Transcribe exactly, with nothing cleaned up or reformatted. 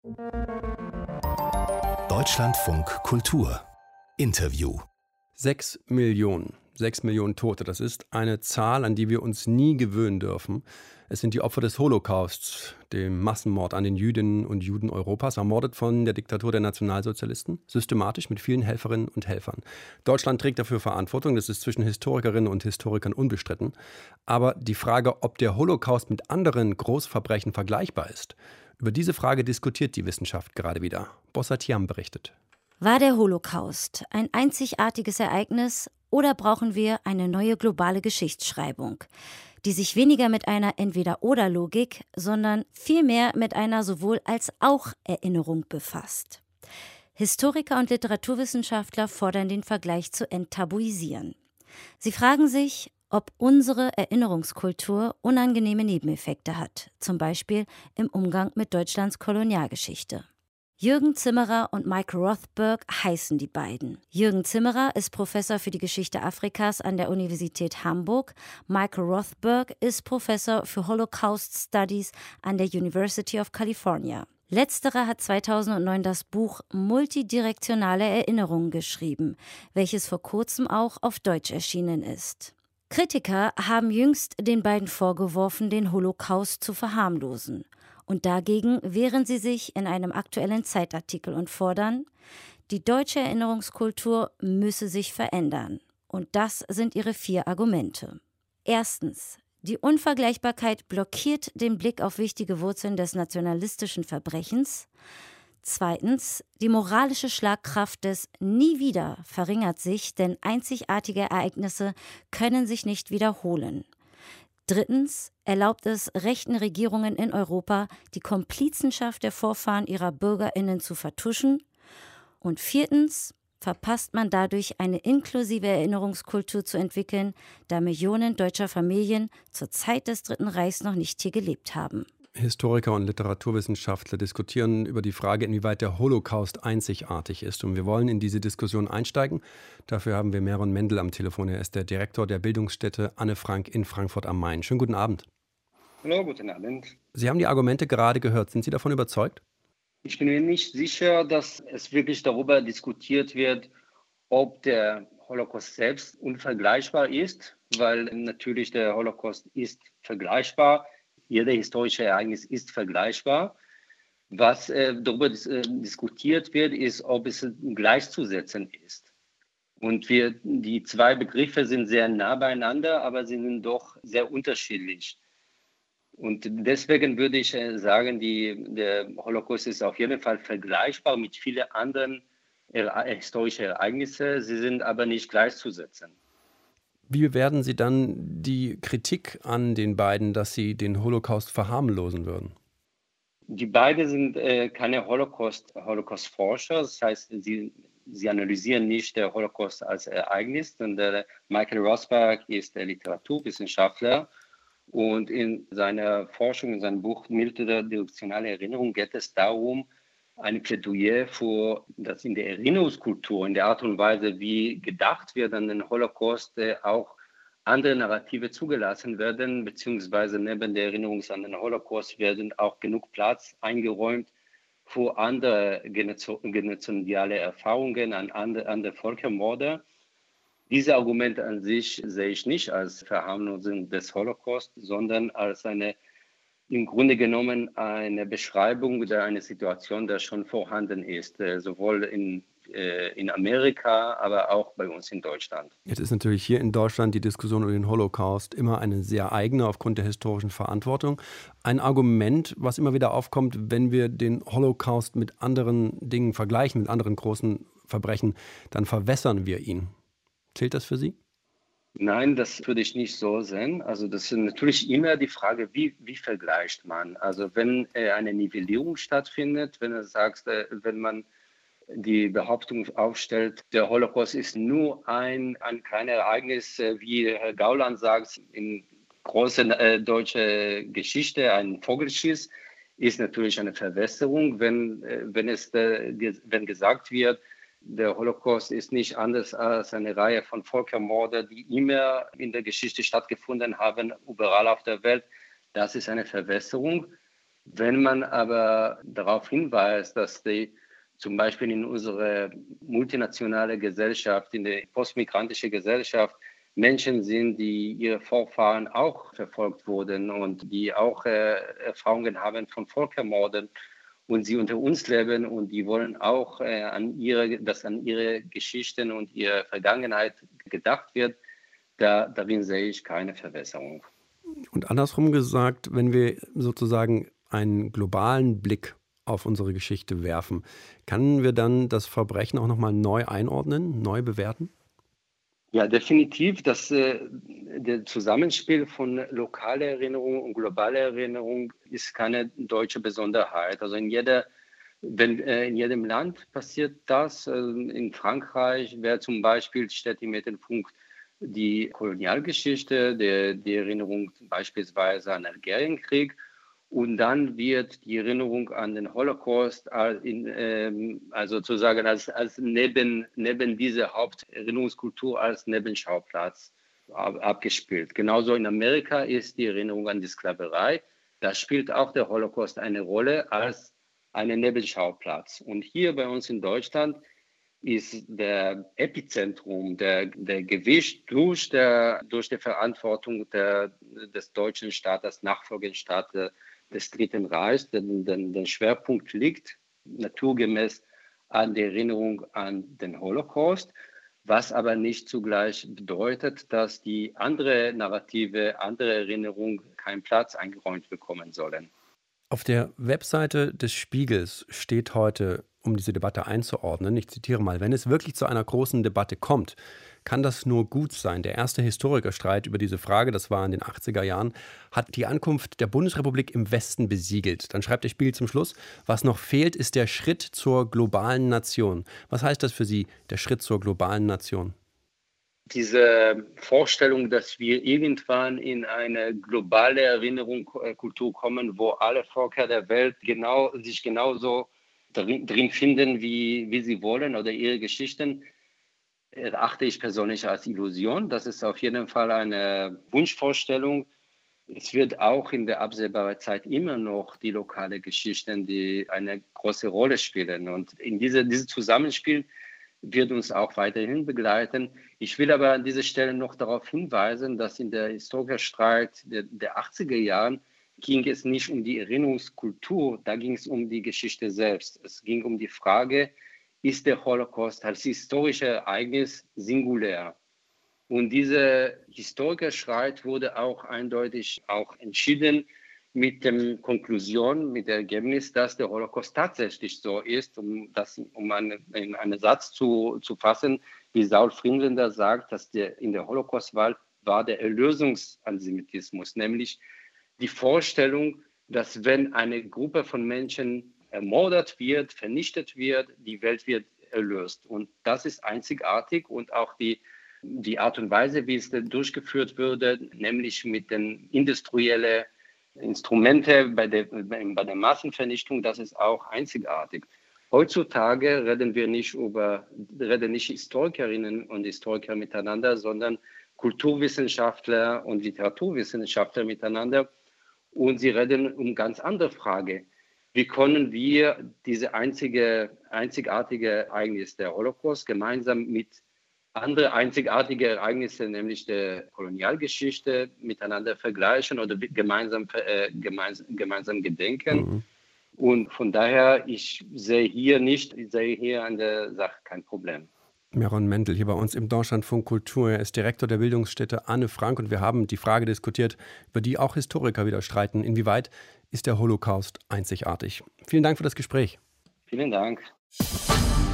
Deutschlandfunk Kultur Interview. Sechs Millionen. Sechs Millionen Tote. Das ist eine Zahl, an die wir uns nie gewöhnen dürfen. Es sind die Opfer des Holocausts, dem Massenmord an den Jüdinnen und Juden Europas, ermordet von der Diktatur der Nationalsozialisten, systematisch mit vielen Helferinnen und Helfern. Deutschland trägt dafür Verantwortung, das ist zwischen Historikerinnen und Historikern unbestritten. Aber die Frage, ob der Holocaust mit anderen Großverbrechen vergleichbar ist, über diese Frage diskutiert die Wissenschaft gerade wieder. Bossatiam berichtet. War der Holocaust ein einzigartiges Ereignis oder brauchen wir eine neue globale Geschichtsschreibung, die sich weniger mit einer Entweder-oder-Logik, sondern vielmehr mit einer Sowohl-als-auch-Erinnerung befasst? Historiker und Literaturwissenschaftler fordern den Vergleich zu enttabuisieren. Sie fragen sich, ob unsere Erinnerungskultur unangenehme Nebeneffekte hat, zum Beispiel im Umgang mit Deutschlands Kolonialgeschichte. Jürgen Zimmerer und Mike Rothberg heißen die beiden. Jürgen Zimmerer ist Professor für die Geschichte Afrikas an der Universität Hamburg. Mike Rothberg ist Professor für Holocaust Studies an der University of California. Letzterer hat zweitausendneun das Buch Multidirektionale Erinnerung geschrieben, welches vor kurzem auch auf Deutsch erschienen ist. Kritiker haben jüngst den beiden vorgeworfen, den Holocaust zu verharmlosen. Und dagegen wehren sie sich in einem aktuellen Zeitartikel und fordern, die deutsche Erinnerungskultur müsse sich verändern. Und das sind ihre vier Argumente. Erstens, die Unvergleichbarkeit blockiert den Blick auf wichtige Wurzeln des nationalistischen Verbrechens. Zweitens, die moralische Schlagkraft des Nie wieder verringert sich, denn einzigartige Ereignisse können sich nicht wiederholen. Drittens erlaubt es rechten Regierungen in Europa, die Komplizenschaft der Vorfahren ihrer BürgerInnen zu vertuschen. Und viertens verpasst man dadurch, eine inklusive Erinnerungskultur zu entwickeln, da Millionen deutscher Familien zur Zeit des Dritten Reichs noch nicht hier gelebt haben. Historiker und Literaturwissenschaftler diskutieren über die Frage, inwieweit der Holocaust einzigartig ist. Und wir wollen in diese Diskussion einsteigen. Dafür haben wir Meron Mendel am Telefon. Er ist der Direktor der Bildungsstätte Anne Frank in Frankfurt am Main. Schönen guten Abend. Hallo, guten Abend. Sie haben die Argumente gerade gehört. Sind Sie davon überzeugt? Ich bin mir nicht sicher, dass es wirklich darüber diskutiert wird, ob der Holocaust selbst unvergleichbar ist, weil natürlich der Holocaust ist vergleichbar. Jeder historische Ereignis ist vergleichbar. Was äh, darüber dis- äh, diskutiert wird, ist, ob es gleichzusetzen ist. Und wir, die zwei Begriffe sind sehr nah beieinander, aber sie sind doch sehr unterschiedlich. Und deswegen würde ich äh, sagen, die, der Holocaust ist auf jeden Fall vergleichbar mit vielen anderen äh, historischen Ereignissen. Sie sind aber nicht gleichzusetzen. Wie bewerten Sie dann die Kritik an den beiden, dass sie den Holocaust verharmlosen würden? Die beiden sind äh, keine Holocaust, Holocaust-Forscher, das heißt, sie, sie analysieren nicht den Holocaust als Ereignis. Und der Michael Rothberg ist der Literaturwissenschaftler und in seiner Forschung, in seinem Buch Multidirektionale Erinnerung geht es darum, ein Plädoyer für das in der Erinnerungskultur, in der Art und Weise, wie gedacht wird an den Holocaust, äh, auch andere Narrative zugelassen werden, beziehungsweise neben der Erinnerung an den Holocaust werden auch genug Platz eingeräumt für andere genozidale Erfahrungen, an andere, andere Völkermorde. Diese Argumente an sich sehe ich nicht als Verharmlosung des Holocaust, sondern als eine im Grunde genommen eine Beschreibung oder eine Situation, die schon vorhanden ist, äh, sowohl in, äh, in Amerika, aber auch bei uns in Deutschland. Jetzt ist natürlich hier in Deutschland die Diskussion über den Holocaust immer eine sehr eigene aufgrund der historischen Verantwortung. Ein Argument, was immer wieder aufkommt, wenn wir den Holocaust mit anderen Dingen vergleichen, mit anderen großen Verbrechen, dann verwässern wir ihn. Zählt das für Sie? Nein, das würde ich nicht so sehen. Also das ist natürlich immer die Frage, wie, wie vergleicht man? Also wenn äh, eine Nivellierung stattfindet, wenn du sagst, äh, wenn man die Behauptung aufstellt, der Holocaust ist nur ein, ein kleines Ereignis, äh, wie Herr Gauland sagt, in großer äh, deutscher Geschichte, ein Vogelschiss, ist natürlich eine Verwässerung, wenn, äh, wenn, es, äh, ge- wenn gesagt wird, der Holocaust ist nicht anders als eine Reihe von Völkermorden, die immer in der Geschichte stattgefunden haben, überall auf der Welt. Das ist eine Verwässerung. Wenn man aber darauf hinweist, dass die zum Beispiel in unserer multinationalen Gesellschaft, in der postmigrantischen Gesellschaft, Menschen sind, die ihre Vorfahren auch verfolgt wurden und die auch äh, Erfahrungen haben von Völkermorden und sie unter uns leben und die wollen auch, äh, an ihre, dass an ihre Geschichten und ihre Vergangenheit gedacht wird, da, darin sehe ich keine Verbesserung. Und andersrum gesagt, wenn wir sozusagen einen globalen Blick auf unsere Geschichte werfen, können wir dann das Verbrechen auch nochmal neu einordnen, neu bewerten? Ja, definitiv. Das äh, der Zusammenspiel von lokaler Erinnerung und globaler Erinnerung ist keine deutsche Besonderheit. Also in jeder, wenn, äh, in jedem Land passiert das. Äh, in Frankreich wäre zum Beispiel steht im Mittelpunkt die Kolonialgeschichte, der, die Erinnerung beispielsweise an den Algerienkrieg. Und dann wird die Erinnerung an den Holocaust in, ähm, also sozusagen als, als neben, neben diese Haupterinnerungskultur als Nebenschauplatz ab, abgespielt. Genauso in Amerika ist die Erinnerung an die Sklaverei. Da spielt auch der Holocaust eine Rolle als einen Nebenschauplatz. Und hier bei uns in Deutschland ist der Epizentrum, der, der Gewicht durch, der, durch die Verantwortung der, des deutschen Staates, nachfolgenden Staates des Dritten Reichs, denn der Schwerpunkt liegt naturgemäß an der Erinnerung an den Holocaust, was aber nicht zugleich bedeutet, dass die andere Narrative, andere Erinnerungen keinen Platz eingeräumt bekommen sollen. Auf der Webseite des Spiegels steht heute, um diese Debatte einzuordnen, ich zitiere mal, wenn es wirklich zu einer großen Debatte kommt, kann das nur gut sein. Der erste Historikerstreit über diese Frage, das war in den achtziger Jahren, hat die Ankunft der Bundesrepublik im Westen besiegelt. Dann schreibt der Spiegel zum Schluss, was noch fehlt, ist der Schritt zur globalen Nation. Was heißt das für Sie, der Schritt zur globalen Nation? Diese Vorstellung, dass wir irgendwann in eine globale Erinnerungskultur kommen, wo alle Völker der Welt genau, sich genauso drin, drin finden, wie, wie sie wollen oder ihre Geschichten, erachte ich persönlich als Illusion. Das ist auf jeden Fall eine Wunschvorstellung. Es wird auch in der absehbaren Zeit immer noch die lokale Geschichten, die eine große Rolle spielen. Und in diese, dieses Zusammenspiel wird uns auch weiterhin begleiten. Ich will aber an dieser Stelle noch darauf hinweisen, dass in der Historikerstreit der, der achtziger Jahren ging es nicht um die Erinnerungskultur, da ging es um die Geschichte selbst. Es ging um die Frage, ist der Holocaust als historisches Ereignis singulär? Und dieser Historikerstreit wurde auch eindeutig auch entschieden mit der Konklusion, mit dem Ergebnis, dass der Holocaust tatsächlich so ist, um, das, um einen, einen Satz zu, zu fassen, wie Saul Friedländer sagt, dass der, in der Holocaust-Wahl war der Erlösungsantisemitismus, nämlich die Vorstellung, dass wenn eine Gruppe von Menschen ermordet wird, vernichtet wird, die Welt wird erlöst. Und das ist einzigartig und auch die, die Art und Weise, wie es durchgeführt würde, nämlich mit den industriellen Instrumenten bei der, bei der Massenvernichtung, das ist auch einzigartig. Heutzutage reden wir nicht über, reden nicht Historikerinnen und Historiker miteinander, sondern Kulturwissenschaftler und Literaturwissenschaftler miteinander. Und sie reden um ganz andere Fragen. Wie können wir diese einzige, einzigartige Ereignis der Holocaust gemeinsam mit anderen einzigartigen Ereignissen, nämlich der Kolonialgeschichte, miteinander vergleichen oder gemeinsam, äh, gemeinsam, gemeinsam gedenken? Mhm. Und von daher, ich sehe hier nicht, ich sehe hier an der Sache kein Problem. Meron Mendel hier bei uns im Deutschlandfunk Kultur. Er ist Direktor der Bildungsstätte Anne Frank und wir haben die Frage diskutiert, über die auch Historiker wieder streiten. Inwieweit ist der Holocaust einzigartig? Vielen Dank für das Gespräch. Vielen Dank.